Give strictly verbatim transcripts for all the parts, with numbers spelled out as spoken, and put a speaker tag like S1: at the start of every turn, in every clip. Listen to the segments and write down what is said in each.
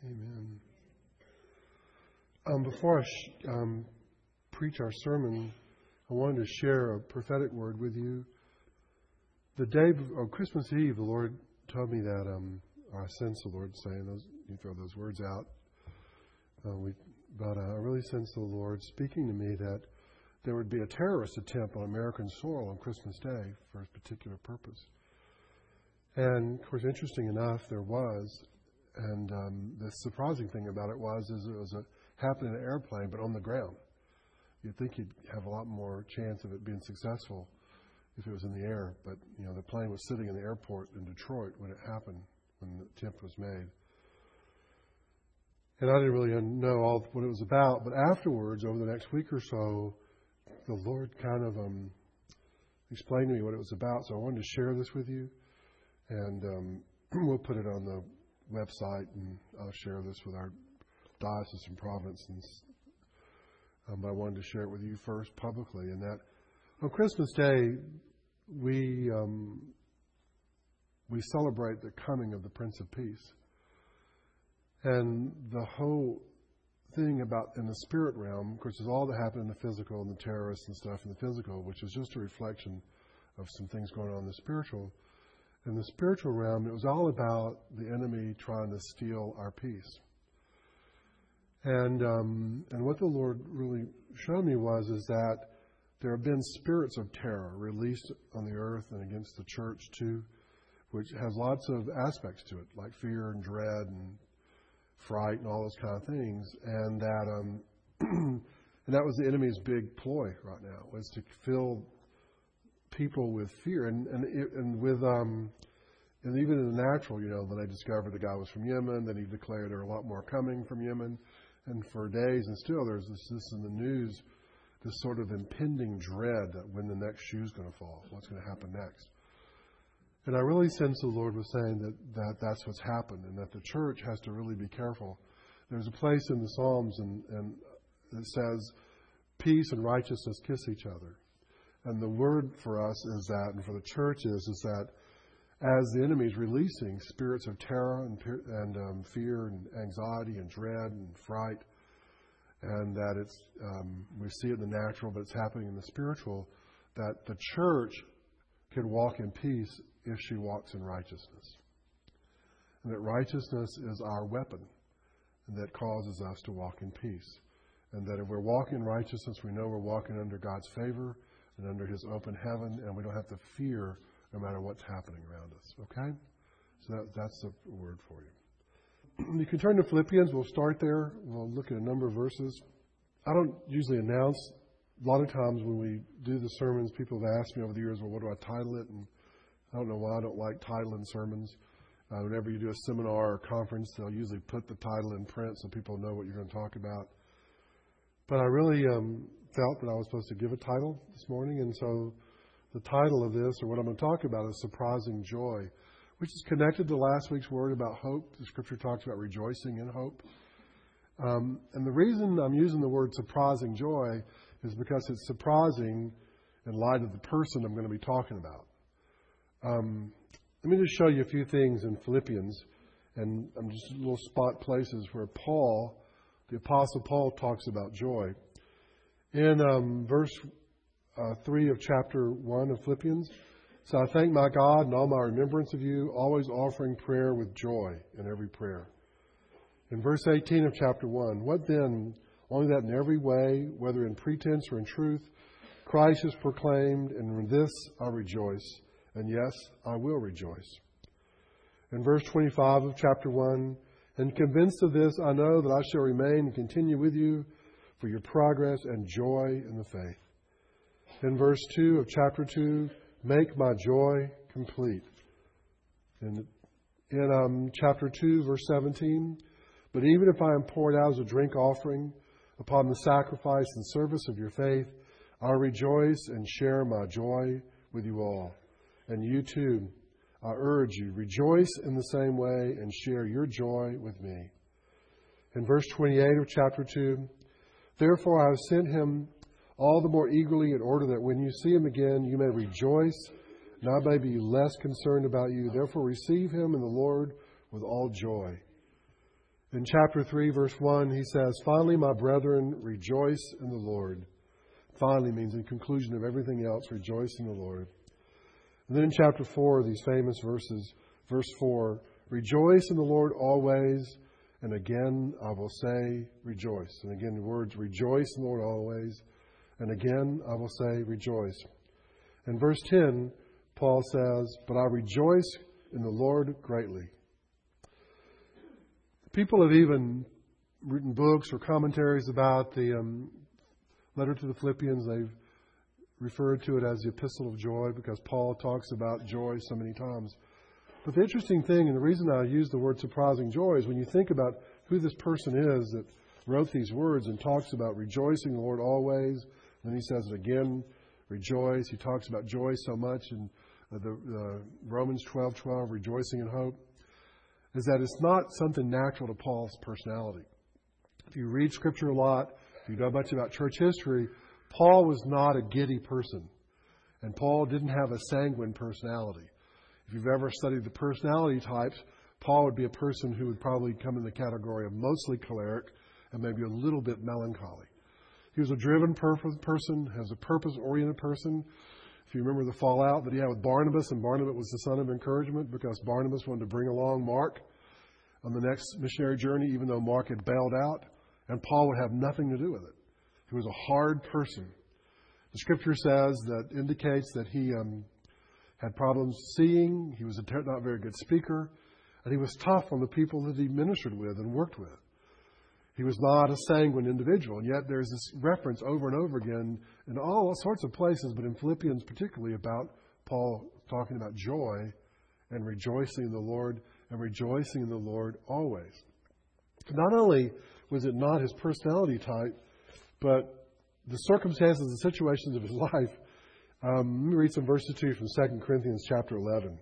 S1: Amen. Um, before I sh- um, preach our sermon, I wanted to share a prophetic word with you. The day of Christmas Eve, the Lord told me that, um, or I sensed the Lord saying, those, you throw those words out, uh, we, but uh, I really sensed the Lord speaking to me that there would be a terrorist attempt on American soil on Christmas Day for a particular purpose. And, of course, interesting enough, there was. And um, the surprising thing about it was is it was a, happened in an airplane, but on the ground. You'd think you'd have a lot more chance of it being successful if it was in the air. But, you know, the plane was sitting in the airport in Detroit when it happened, when the attempt was made. And I didn't really know all what it was about. But afterwards, over the next week or so, the Lord kind of um, explained to me what it was about. So I wanted to share this with you. And um, we'll put it on the website, and I'll share this with our diocese in Providence. And, um, but I wanted to share it with you first publicly. And that on Christmas Day, we um, we celebrate the coming of the Prince of Peace. And the whole thing about in the spirit realm, of course, is all that happened in the physical and the terrorists and stuff in the physical, which is just a reflection of some things going on in the spiritual. In the spiritual realm, it was all about the enemy trying to steal our peace. And um, and what the Lord really showed me was is that there have been spirits of terror released on the earth and against the church too, which has lots of aspects to it, like fear and dread and fright and all those kind of things. And that um, and that was the enemy's big ploy right now, was to fill people with fear, and and and with um and even in the natural, you know, when they discovered the guy was from Yemen, then he declared there are a lot more coming from Yemen, and for days and still there's this this in the news, this sort of impending dread that when the next shoe's going to fall, what's going to happen next. And I really sense the Lord was saying that, that that's what's happened, and that the church has to really be careful. There's a place in the Psalms and and it says, peace and righteousness kiss each other. And the word for us is that, and for the church is, is that as the enemy is releasing spirits of terror and, and um, fear and anxiety and dread and fright, and that it's um, we see it in the natural, but it's happening in the spiritual, that the church can walk in peace if she walks in righteousness. And that righteousness is our weapon, and that causes us to walk in peace. And that if we're walking in righteousness, we know we're walking under God's favor and under His open heaven, and we don't have to fear no matter what's happening around us. Okay? So that, that's the word for you. You can turn to Philippians. We'll start there. We'll look at a number of verses. I don't usually announce. A lot of times when we do the sermons, people have asked me over the years, well, what do I title it? And I don't know why I don't like titling sermons. Uh, whenever you do a seminar or conference, they'll usually put the title in print so people know what you're going to talk about. But I really um, felt that I was supposed to give a title this morning, and so the title of this, or what I'm going to talk about, is Surprising Joy, which is connected to last week's word about hope. The Scripture talks about rejoicing in hope. Um, and the reason I'm using the word surprising joy is because it's surprising in light of the person I'm going to be talking about. Um, let me just show you a few things in Philippians, and I'm just little spot places where Paul, the Apostle Paul, talks about joy. In um, verse uh, three of chapter one of Philippians, so I thank my God in all my remembrance of you, always offering prayer with joy in every prayer. In verse eighteen of chapter one, what then? Only that in every way, whether in pretense or in truth, Christ is proclaimed, and in this I rejoice, and yes, I will rejoice. In verse twenty-five of chapter one, and convinced of this, I know that I shall remain and continue with you for your progress and joy in the faith. In verse two of chapter two, make my joy complete. In, in um, chapter two, verse seventeen, but even if I am poured out as a drink offering upon the sacrifice and service of your faith, I rejoice and share my joy with you all. And you too, I urge you, rejoice in the same way and share your joy with me. In verse twenty-eight of chapter two, therefore I have sent him all the more eagerly in order that when you see him again, you may rejoice, and I may be less concerned about you. Therefore receive him in the Lord with all joy. In chapter three, verse one, he says, "Finally, my brethren, rejoice in the Lord." Finally means in conclusion of everything else, rejoice in the Lord. And then in chapter four, these famous verses, verse four, "Rejoice in the Lord always, and again I will say rejoice." And again, the words, "Rejoice in the Lord always, and again I will say rejoice." In verse ten, Paul says, "But I rejoice in the Lord greatly." People have even written books or commentaries about the um, letter to the Philippians. They've referred to it as the Epistle of Joy because Paul talks about joy so many times. But the interesting thing, and the reason I use the word surprising joy, is when you think about who this person is that wrote these words and talks about rejoicing in the Lord always, and then he says it again, rejoice. He talks about joy so much in uh, the uh, Romans twelve twelve, rejoicing in hope, is that it's not something natural to Paul's personality. If you read Scripture a lot, if you know much about church history, Paul was not a giddy person. And Paul didn't have a sanguine personality. If you've ever studied the personality types, Paul would be a person who would probably come in the category of mostly choleric and maybe a little bit melancholy. He was a driven purpose person, has a purpose-oriented person. If you remember the fallout that he had with Barnabas, and Barnabas was the son of encouragement because Barnabas wanted to bring along Mark on the next missionary journey, even though Mark had bailed out, and Paul would have nothing to do with it. He was a hard person. The Scripture says that indicates that he um, had problems seeing, he was a ter- not very good speaker, and he was tough on the people that he ministered with and worked with. He was not a sanguine individual, and yet there's this reference over and over again in all sorts of places, but in Philippians particularly, about Paul talking about joy and rejoicing in the Lord and rejoicing in the Lord always. Not only was it not his personality type, but the circumstances and situations of his life. Um, let me read some verses to you from Second Corinthians chapter eleven.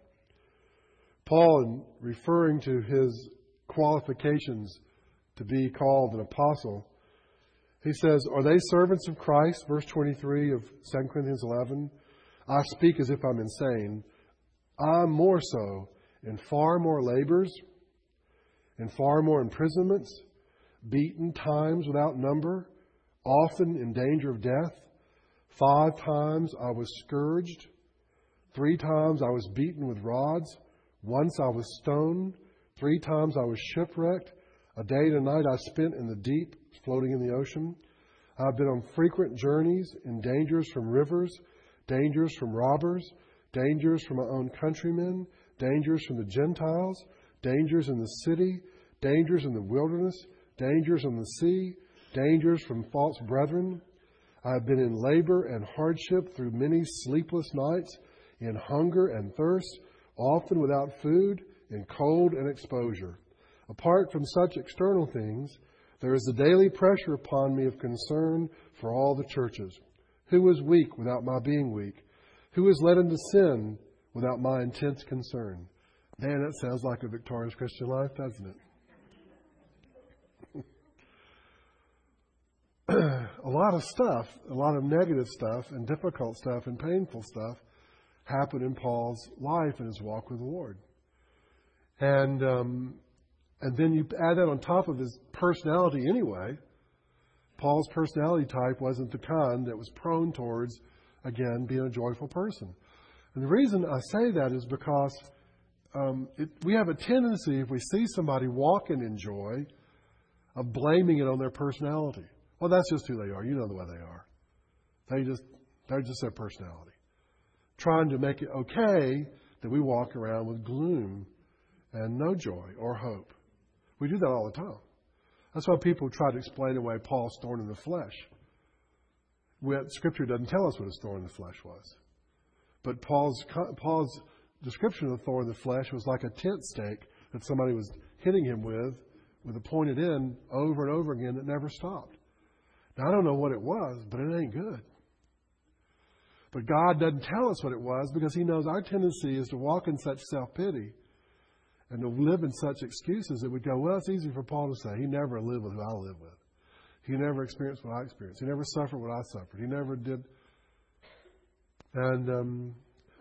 S1: Paul, in referring to his qualifications to be called an apostle, he says, "Are they servants of Christ?" Verse twenty-three of Second Corinthians eleven. "I speak as if I'm insane. I'm more so, in far more labors, in far more imprisonments, beaten times without number, often in danger of death. Five times I was scourged. Three times I was beaten with rods. Once I was stoned. Three times I was shipwrecked. A day and a night I spent in the deep, floating in the ocean. I've been on frequent journeys, in dangers from rivers, dangers from robbers, dangers from my own countrymen, dangers from the Gentiles, dangers in the city, dangers in the wilderness, dangers on the sea, dangers from false brethren. I have been in labor and hardship through many sleepless nights, in hunger and thirst, often without food, in cold and exposure. Apart from such external things, there is a daily pressure upon me of concern for all the churches. Who is weak without my being weak? Who is led into sin without my intense concern?" Man, that sounds like a victorious Christian life, doesn't it? A lot of stuff, a lot of negative stuff and difficult stuff and painful stuff happened in Paul's life and his walk with the Lord. And um, and then you add that on top of his personality anyway. Paul's personality type wasn't the kind that was prone towards, again, being a joyful person. And the reason I say that is because um, it, we have a tendency, if we see somebody walking in joy, of blaming it on their personality. Well, that's just who they are. You know the way they are. They just, they're just their personality. Trying to make it okay that we walk around with gloom and no joy or hope. We do that all the time. That's why people try to explain away Paul's thorn in the flesh. Yet Scripture doesn't tell us what his thorn in the flesh was. But Paul's, Paul's description of the thorn in the flesh was like a tent stake that somebody was hitting him with, with a pointed end over and over again that never stopped. Now, I don't know what it was, but it ain't good. But God doesn't tell us what it was because He knows our tendency is to walk in such self-pity and to live in such excuses that we go, well, it's easy for Paul to say, he never lived with who I live with. He never experienced what I experienced. He never suffered what I suffered. He never did. And um,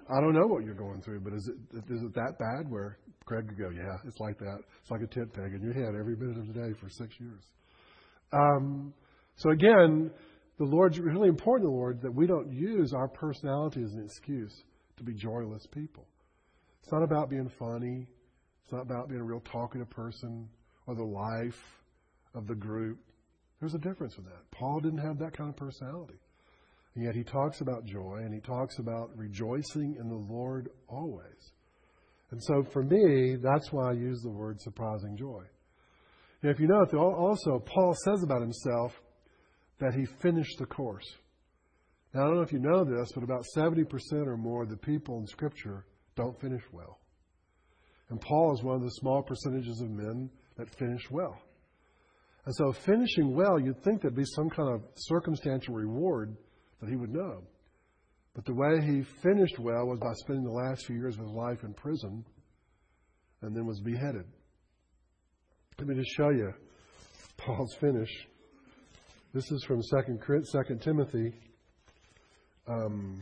S1: I don't know what you're going through, but is it is it that bad where Craig could go, yeah, it's like that. It's like a tent peg in your head every minute of the day for six years. Um, so again, the Lord's really important, the Lord, that we don't use our personality as an excuse to be joyless people. It's not about being funny. It's not about being a real talkative person or the life of the group. There's a difference with that. Paul didn't have that kind of personality. And yet he talks about joy, and he talks about rejoicing in the Lord always. And so for me, that's why I use the word surprising joy. And if you note, also, Paul says about himself that he finished the course. Now, I don't know if you know this, but about seventy percent or more of the people in Scripture don't finish well. And Paul is one of the small percentages of men that finish well. And so finishing well, you'd think there'd be some kind of circumstantial reward that he would know. But the way he finished well was by spending the last few years of his life in prison and then was beheaded. Let me just show you Paul's finish. This is from Second Timothy um,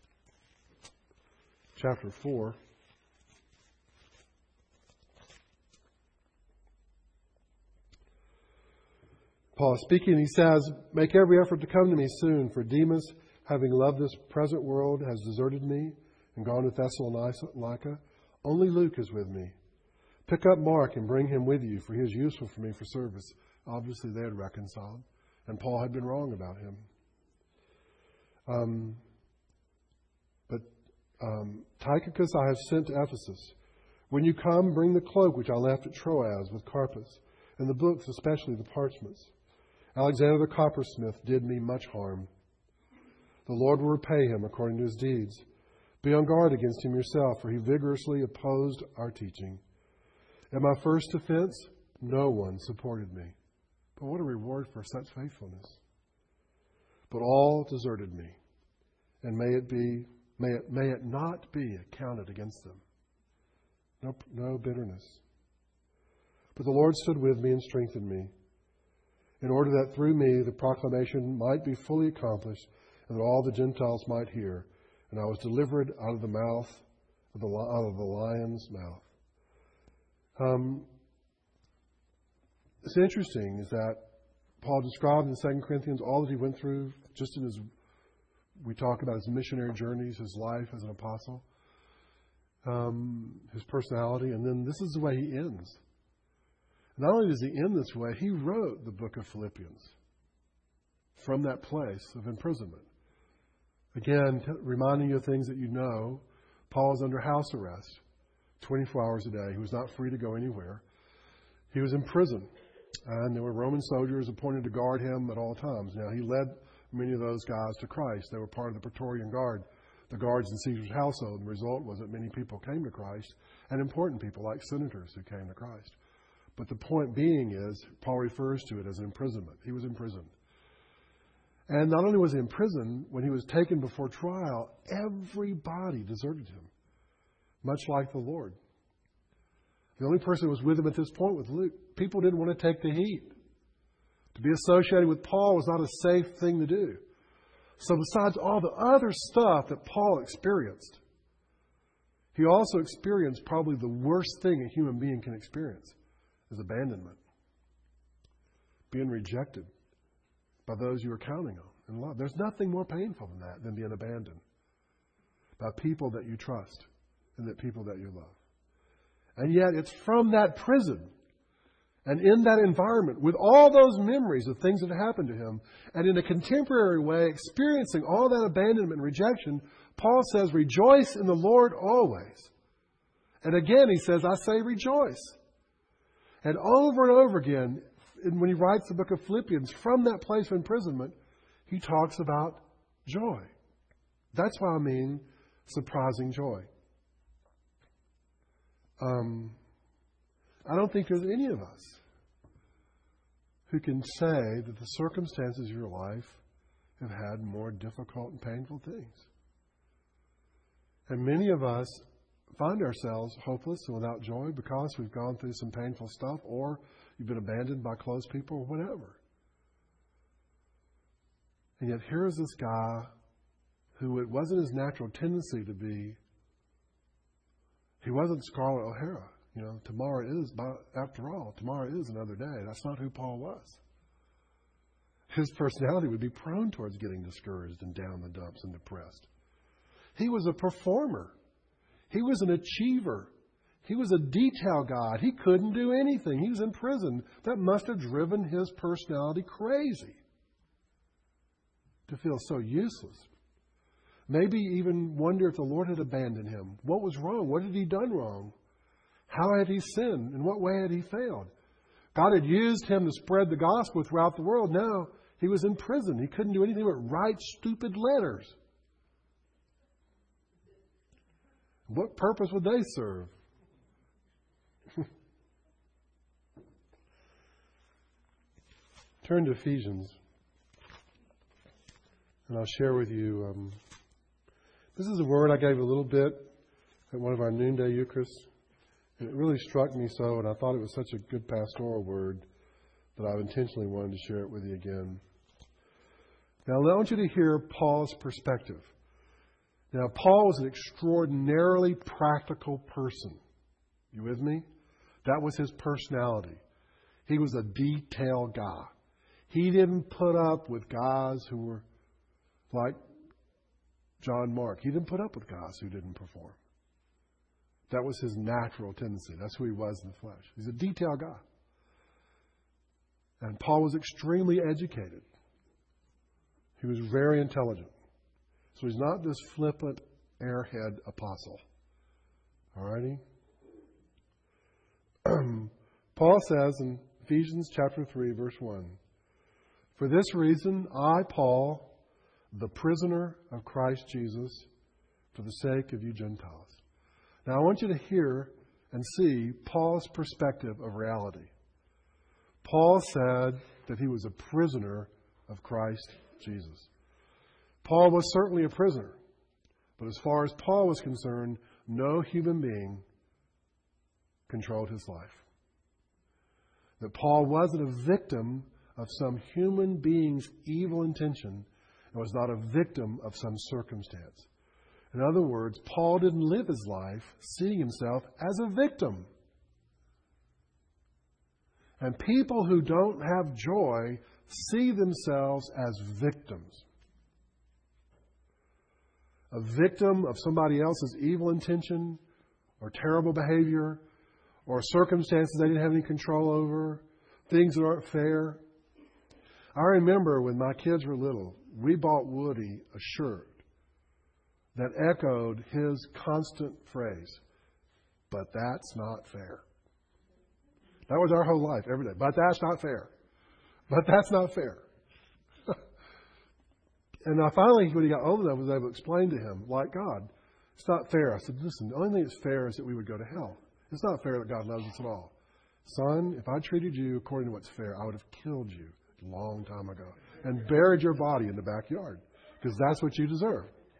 S1: chapter four. Paul is speaking, he says, "Make every effort to come to me soon, for Demas, having loved this present world, has deserted me and gone to Thessalonica. Only Luke is with me. Pick up Mark and bring him with you, for he is useful for me for service." Obviously, they had reconciled, and Paul had been wrong about him. Um, but um, Tychicus I have sent to Ephesus. When you come, bring the cloak which I left at Troas with Carpus, and the books, especially the parchments. Alexander the coppersmith did me much harm. The Lord will repay him according to his deeds. Be on guard against him yourself, for he vigorously opposed our teaching. At my first offense, no one supported me. But what a reward for such faithfulness. But all deserted me, and may it be, may it, may it not be accounted against them. No, no bitterness. But the Lord stood with me and strengthened me, in order that through me the proclamation might be fully accomplished, and that all the Gentiles might hear. And I was delivered out of the mouth of the out of the lion's mouth. Um, it's interesting is that Paul described in Second Corinthians all that he went through, just in his, we talk about his missionary journeys, his life as an apostle, um, his personality, and then this is the way he ends. Not only does he end this way, he wrote the book of Philippians from that place of imprisonment. Again, t- reminding you of things that you know, Paul is under house arrest twenty-four hours a day. He was not free to go anywhere. He was in prison, and there were Roman soldiers appointed to guard him at all times. Now, he led many of those guys to Christ. They were part of the Praetorian Guard, the guards in Caesar's household. The result was that many people came to Christ, and important people like senators who came to Christ. But the point being is, Paul refers to it as imprisonment. He was imprisoned. And not only was he in prison, when he was taken before trial, everybody deserted him, much like the Lord. The only person who was with him at this point was Luke. People didn't want to take the heat. To be associated with Paul was not a safe thing to do. So besides all the other stuff that Paul experienced, he also experienced probably the worst thing a human being can experience, is abandonment. Being rejected by those you were counting on and love. There's nothing more painful than that, than being abandoned by people that you trust and that people that you love. And yet it's from that prison and in that environment with all those memories of things that happened to him and in a contemporary way experiencing all that abandonment and rejection, Paul says, rejoice in the Lord always. And again, he says, I say rejoice. And over and over again, when he writes the book of Philippians, from that place of imprisonment, he talks about joy. That's why I mean surprising joy. Um, I don't think there's any of us who can say that the circumstances of your life have had more difficult and painful things. And many of us find ourselves hopeless and without joy because we've gone through some painful stuff, or you've been abandoned by close people, or whatever. And yet here is this guy who it wasn't his natural tendency to be He wasn't Scarlett O'Hara. You know, tomorrow is, after all, tomorrow is another day. That's not who Paul was. His personality would be prone towards getting discouraged and down the dumps and depressed. He was a performer. He was an achiever. He was a detail god. He couldn't do anything. He was in prison. That must have driven his personality crazy to feel so useless. Maybe even wonder if the Lord had abandoned him. What was wrong? What had he done wrong? How had he sinned? In what way had he failed? God had used him to spread the gospel throughout the world. Now he was in prison. He couldn't do anything but write stupid letters. What purpose would they serve? Turn to Ephesians. And I'll share with you. Um, this is a word I gave a little bit at one of our noonday Eucharists. It really struck me so, and I thought it was such a good pastoral word that I intentionally wanted to share it with you again. Now, I want you to hear Paul's perspective. Now, Paul was an extraordinarily practical person. You with me? That was his personality. He was a detail guy. He didn't put up with guys who were like John Mark. He didn't put up with guys who didn't perform. That was his natural tendency. That's who he was in the flesh. He's a detail guy. And Paul was extremely educated. He was very intelligent. So he's not this flippant, airhead apostle. All righty? Paul says in Ephesians chapter three, verse one, "For this reason, I, Paul, the prisoner of Christ Jesus, for the sake of you Gentiles." Now, I want you to hear and see Paul's perspective of reality. Paul said that he was a prisoner of Christ Jesus. Paul was certainly a prisoner. But as far as Paul was concerned, no human being controlled his life. That Paul wasn't a victim of some human being's evil intention and was not a victim of some circumstance. In other words, Paul didn't live his life seeing himself as a victim. And people who don't have joy see themselves as victims. A victim of somebody else's evil intention or terrible behavior or circumstances they didn't have any control over, things that aren't fair. I remember when my kids were little, we bought Woody a shirt that echoed his constant phrase, "But that's not fair." That was our whole life, every day. But that's not fair. But that's not fair. And I finally, when he got old enough, was able to explain to him, like God, it's not fair. I said, listen, the only thing that's fair is that we would go to hell. It's not fair that God loves us at all. Son, if I treated you according to what's fair, I would have killed you a long time ago and buried your body in the backyard because that's what you deserve.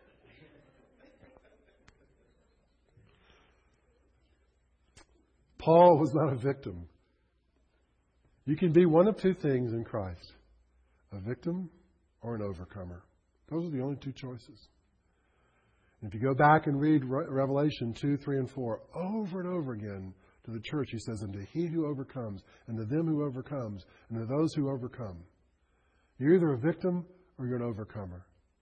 S1: Paul was not a victim. You can be one of two things in Christ, a victim or an overcomer. Those are the only two choices. And if you go back and read Re- Revelation two, three, and four, over and over again to the church, he says, "And to he who overcomes, and to them who overcomes, and to those who overcome." You're either a victim or you're an overcomer.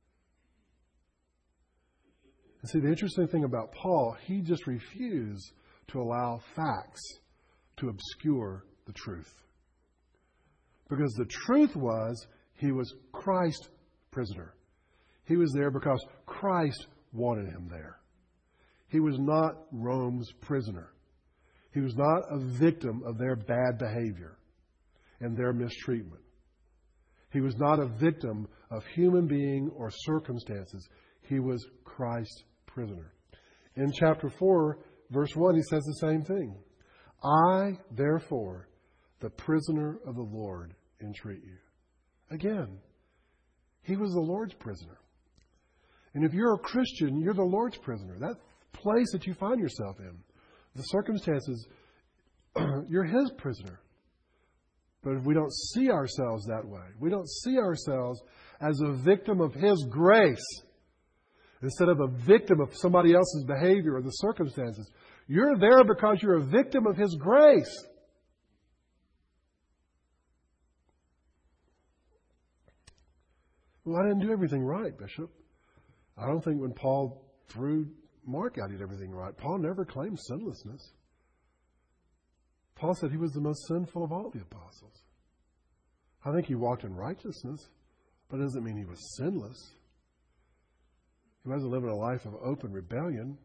S1: And see, the interesting thing about Paul, he just refused to allow facts to obscure the truth. Because the truth was, he was Christ's prisoner. He was there because Christ wanted him there. He was not Rome's prisoner. He was not a victim of their bad behavior and their mistreatment. He was not a victim of human being or circumstances. He was Christ's prisoner. In chapter four, verse one, he says the same thing. "I, therefore, the prisoner of the Lord, entreat you." Again, he was the Lord's prisoner. And if you're a Christian, you're the Lord's prisoner. That place that you find yourself in, the circumstances, you're His prisoner. But if we don't see ourselves that way, we don't see ourselves as a victim of His grace, instead of a victim of somebody else's behavior or the circumstances, You're there because you're a victim of His grace. Well, I didn't do everything right, Bishop. I don't think when Paul threw Mark out, he did everything right. Paul never claimed sinlessness. Paul said he was the most sinful of all the apostles. I think he walked in righteousness, but it doesn't mean he was sinless. He wasn't living a life of open rebellion.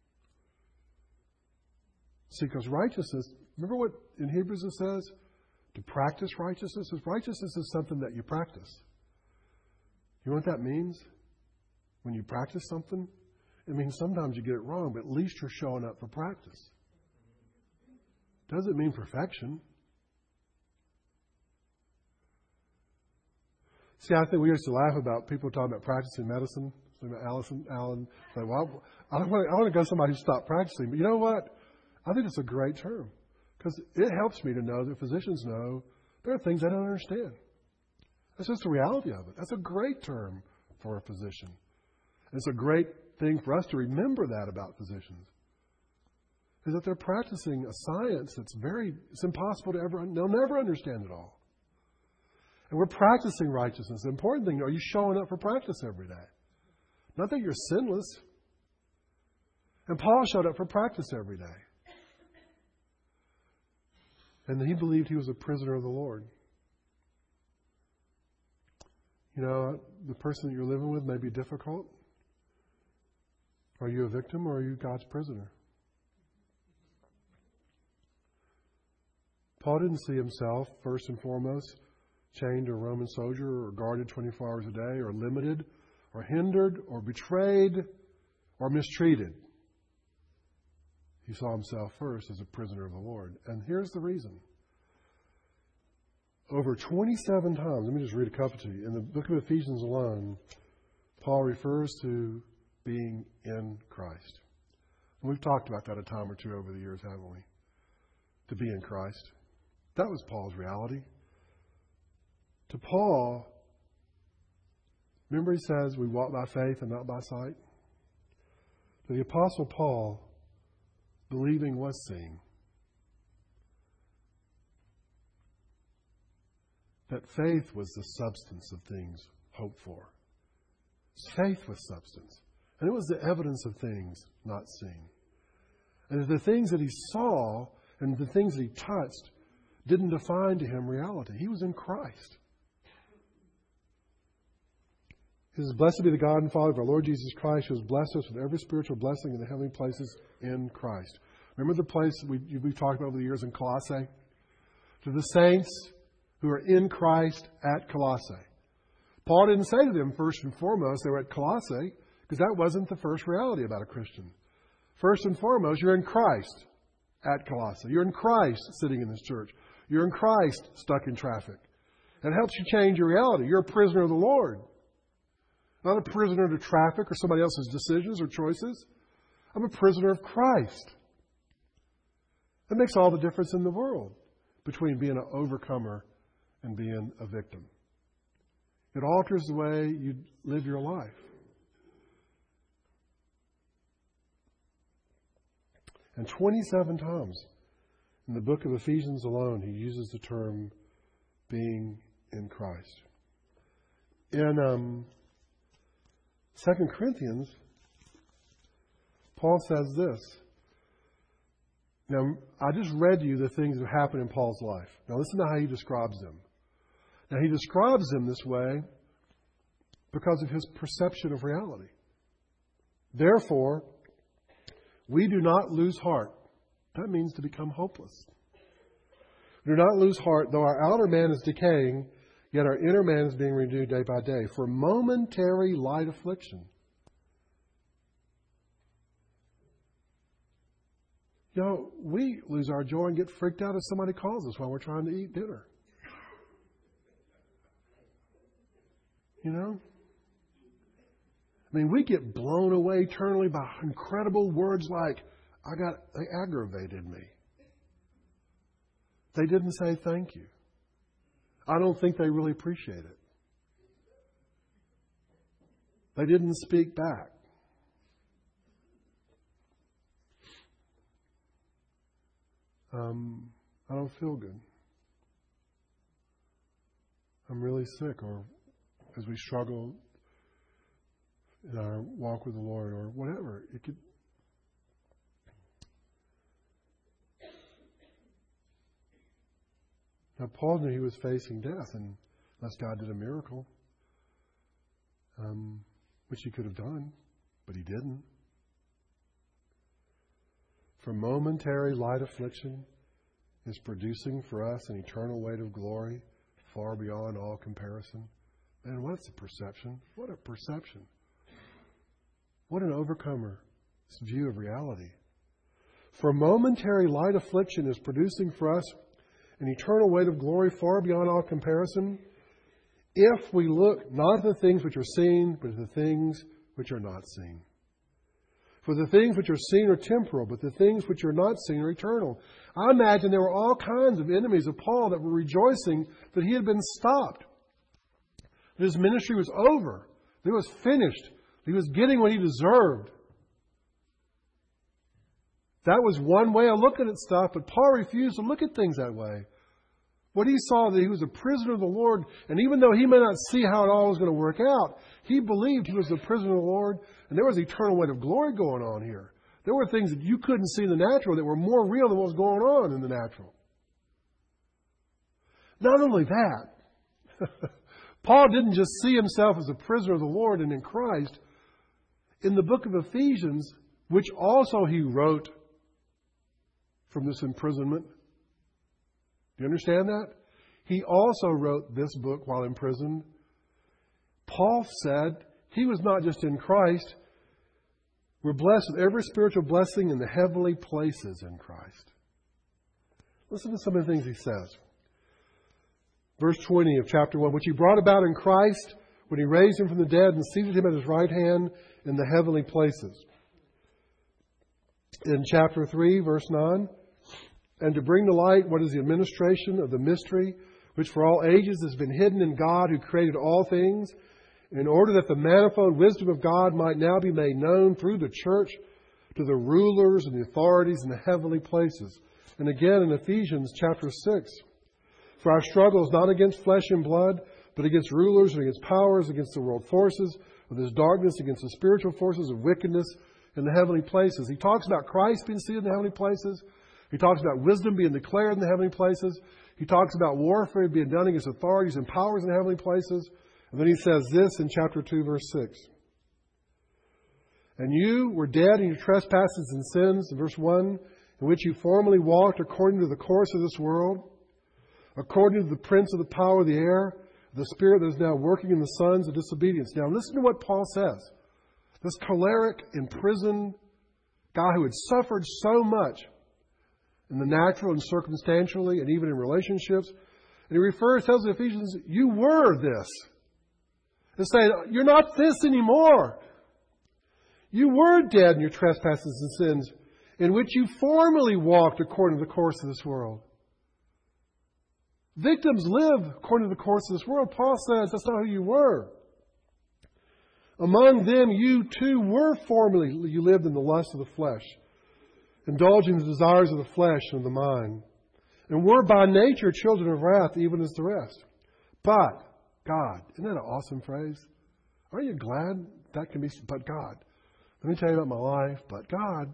S1: See, because righteousness, remember what in Hebrews it says? To practice righteousness? Righteousness is something that you practice. You know what that means? When you practice something, it means sometimes you get it wrong, but at least you're showing up for practice. Doesn't mean perfection. See, I think we used to laugh about people talking about practicing medicine. About Allison, Alan, like, well, I don't want to, I want to go to somebody who stopped practicing. But you know what? I think it's a great term because it helps me to know that physicians know there are things I don't understand. That's just the reality of it. That's a great term for a physician. And it's a great thing for us to remember that about physicians. Is that they're practicing a science that's very, it's impossible to ever, they'll never understand it all. And we're practicing righteousness. The important thing, are you showing up for practice every day? Not that you're sinless. And Paul showed up for practice every day. And he believed he was a prisoner of the Lord. You know, the person that you're living with may be difficult. Are you a victim or are you God's prisoner? Paul didn't see himself, first and foremost, chained to a Roman soldier or guarded twenty-four hours a day or limited or hindered or betrayed or mistreated. He saw himself first as a prisoner of the Lord. And here's the reason. Over twenty-seven times, let me just read a couple to you. In the book of Ephesians alone, Paul refers to being in Christ. And we've talked about that a time or two over the years, haven't we? To be in Christ. That was Paul's reality. To Paul, remember he says we walk by faith and not by sight? To the Apostle Paul, believing was seeing. That faith was the substance of things hoped for. Faith was substance. And it was the evidence of things not seen. And the things that he saw and the things that he touched didn't define to him reality. He was in Christ. He says, blessed be the God and Father of our Lord Jesus Christ, who has blessed us with every spiritual blessing in the heavenly places in Christ. Remember the place we, we've talked about over the years in Colossae? To the saints who are in Christ at Colossae. Paul didn't say to them, first and foremost, they were at Colossae, because that wasn't the first reality about a Christian. First and foremost, you're in Christ at Colossae. You're in Christ sitting in this church. You're in Christ stuck in traffic. It helps you change your reality. You're a prisoner of the Lord. Not a prisoner to traffic or somebody else's decisions or choices. I'm a prisoner of Christ. That makes all the difference in the world between being an overcomer and being a victim. It alters the way you live your life. And twenty-seven times in the book of Ephesians alone, he uses the term being in Christ. In um, Second Corinthians, Paul says this. Now, I just read you the things that happened in Paul's life. Now, listen to how he describes them. Now, he describes them this way because of his perception of reality. Therefore, we do not lose heart. That means to become hopeless. We do not lose heart, though our outer man is decaying, yet our inner man is being renewed day by day. For momentary light affliction. You know, we lose our joy and get freaked out if somebody calls us while we're trying to eat dinner. You know? I mean, we get blown away eternally by incredible words like, I got, they aggravated me. They didn't say thank you. I don't think they really appreciate it. They didn't speak back. um, I don't feel good. I'm really sick, or as we struggle in our walk with the Lord, or whatever. It could. Now, Paul knew he was facing death, and unless God did a miracle, um, which he could have done, but he didn't. For momentary light affliction is producing for us an eternal weight of glory far beyond all comparison. Man, what's a perception? What a perception. What an overcomer's view of reality. For momentary light affliction is producing for us an eternal weight of glory far beyond all comparison, if we look not at the things which are seen, but at the things which are not seen. For the things which are seen are temporal, but the things which are not seen are eternal. I imagine there were all kinds of enemies of Paul that were rejoicing that he had been stopped, that his ministry was over, that it was finished, that he was getting what he deserved. That was one way of looking at stuff, but Paul refused to look at things that way. What he saw, that he was a prisoner of the Lord, and even though he may not see how it all was going to work out, he believed he was a prisoner of the Lord, and there was eternal weight of glory going on here. There were things that you couldn't see in the natural that were more real than what was going on in the natural. Not only that, Paul didn't just see himself as a prisoner of the Lord and in Christ. In the book of Ephesians, which also he wrote from this imprisonment, do you understand that? He also wrote this book while in prison. Paul said he was not just in Christ. We're blessed with every spiritual blessing in the heavenly places in Christ. Listen to some of the things he says. Verse twenty of chapter one, which he brought about in Christ when he raised him from the dead and seated him at his right hand in the heavenly places. In chapter three, verse nine, and to bring to light what is the administration of the mystery, which for all ages has been hidden in God who created all things, in order that the manifold wisdom of God might now be made known through the church to the rulers and the authorities in the heavenly places. And again in Ephesians chapter six, for our struggle is not against flesh and blood, but against rulers and against powers, against the world forces of this darkness, against the spiritual forces of wickedness in the heavenly places. He talks about Christ being seated in the heavenly places. He talks about wisdom being declared in the heavenly places. He talks about warfare being done against authorities and powers in the heavenly places. And then he says this in chapter two, verse six. And you were dead in your trespasses and sins, in verse one, in which you formerly walked according to the course of this world, according to the prince of the power of the air, the spirit that is now working in the sons of disobedience. Now listen to what Paul says. This choleric, imprisoned guy who had suffered so much in the natural and circumstantially and even in relationships. And he refers, tells the Ephesians, you were this. And saying, you're not this anymore. You were dead in your trespasses and sins, in which you formerly walked according to the course of this world. Victims live according to the course of this world. Paul says that's not who you were. Among them you too were formerly, you lived in the lust of the flesh, indulging the desires of the flesh and the mind, and were by nature children of wrath, even as the rest. But God, isn't that an awesome phrase? Aren't you glad that can be, but God? Let me tell you about my life, but God.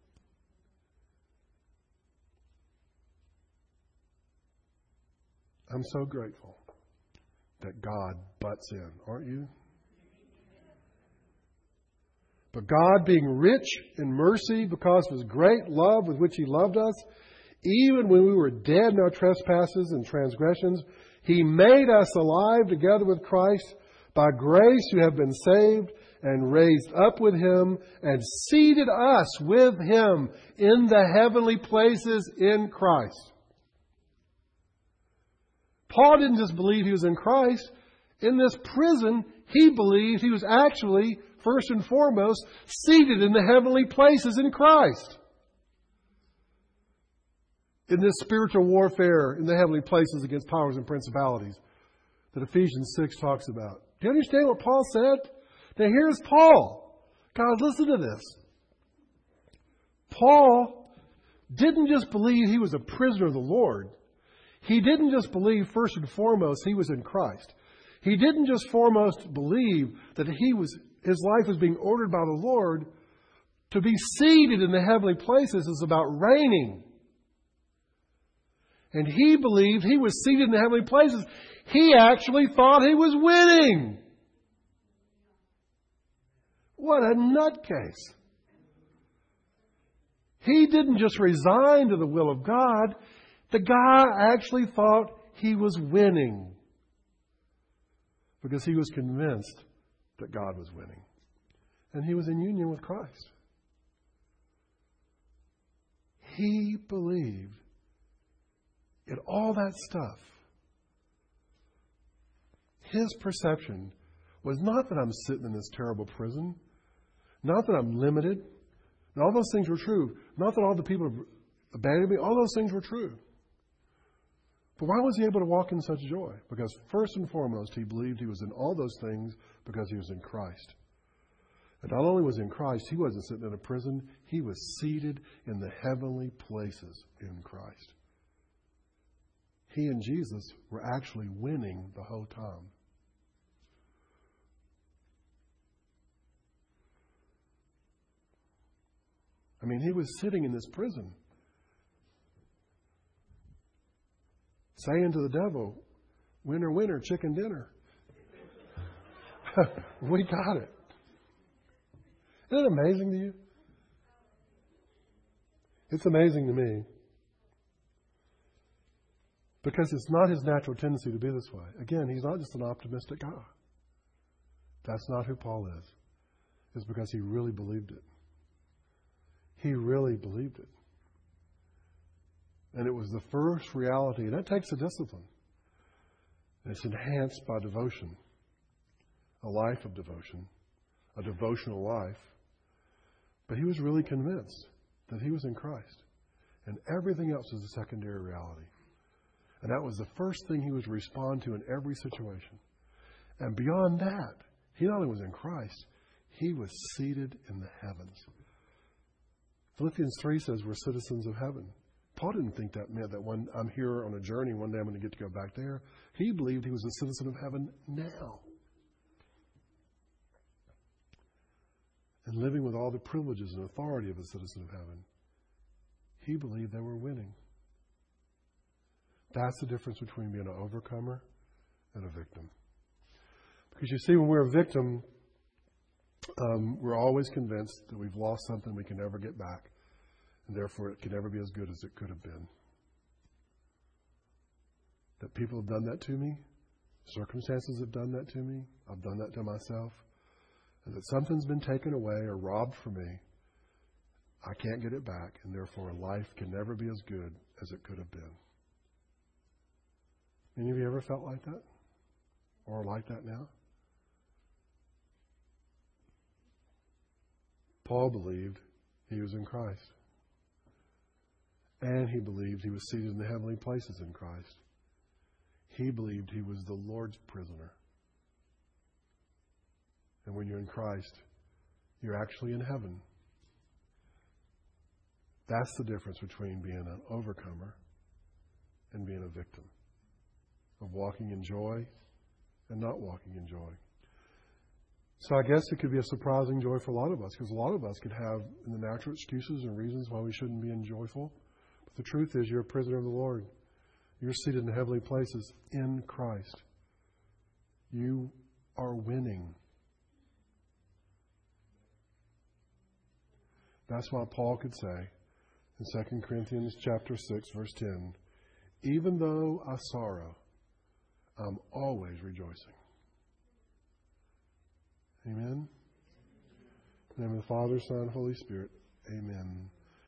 S1: I'm so grateful that God butts in, aren't you? But God, being rich in mercy because of His great love with which He loved us, even when we were dead in our trespasses and transgressions, He made us alive together with Christ. By grace you have been saved, and raised up with Him, and seated us with Him in the heavenly places in Christ. Paul didn't just believe he was in Christ. In this prison, he believed he was actually, first and foremost, seated in the heavenly places in Christ. In this spiritual warfare in the heavenly places against powers and principalities that Ephesians six talks about. Do you understand what Paul said? Now here's Paul. Guys, listen to this. Paul didn't just believe he was a prisoner of the Lord. He didn't just believe first and foremost he was in Christ. He didn't just foremost believe that he was his life was being ordered by the Lord. To be seated in the heavenly places is about reigning. And he believed he was seated in the heavenly places. He actually thought he was winning. What a nutcase. He didn't just resign to the will of God. The guy actually thought he was winning. Because he was convinced that God was winning. And he was in union with Christ. He believed in all that stuff. His perception was not that I'm sitting in this terrible prison. Not that I'm limited. And all those things were true. Not that all the people abandoned me. All those things were true. But why was he able to walk in such joy? Because first and foremost, he believed he was in all those things because he was in Christ. And not only was he in Christ, he wasn't sitting in a prison. He was seated in the heavenly places in Christ. He and Jesus were actually winning the whole time. I mean, he was sitting in this prison, saying to the devil, winner, winner, chicken dinner. We got it. Isn't it amazing to you? It's amazing to me. Because it's not his natural tendency to be this way. Again, he's not just an optimistic guy. That's not who Paul is. It's because he really believed it. He really believed it. And it was the first reality. And that takes a discipline. And it's enhanced by devotion. A life of devotion. A devotional life. But he was really convinced that he was in Christ. And everything else is a secondary reality. And that was the first thing he would respond to in every situation. And beyond that, he not only was in Christ, he was seated in the heavens. Philippians three says we're citizens of heaven. Paul didn't think that meant that when I'm here on a journey, one day I'm going to get to go back there. He believed he was a citizen of heaven now. And living with all the privileges and authority of a citizen of heaven. He believed they were winning. That's the difference between being an overcomer and a victim. Because you see, when we're a victim, um, we're always convinced that we've lost something we can never get back. And therefore, it can never be as good as it could have been. That people have done that to me. Circumstances have done that to me. I've done that to myself. And that something's been taken away or robbed from me. I can't get it back. And therefore, life can never be as good as it could have been. Any of you ever felt like that? Or like that now? Paul believed he was in Christ. And he believed he was seated in the heavenly places in Christ. He believed he was the Lord's prisoner. And when you're in Christ, you're actually in heaven. That's the difference between being an overcomer and being a victim. Of walking in joy and not walking in joy. So I guess it could be a surprising joy for a lot of us, because a lot of us could have in the natural excuses and reasons why we shouldn't be enjoyful. But the truth is, you're a prisoner of the Lord. You're seated in the heavenly places in Christ. You are winning. That's why Paul could say in Second Corinthians chapter six, verse ten, even though I sorrow, I'm always rejoicing. Amen. In the name of the Father, Son, and Holy Spirit. Amen.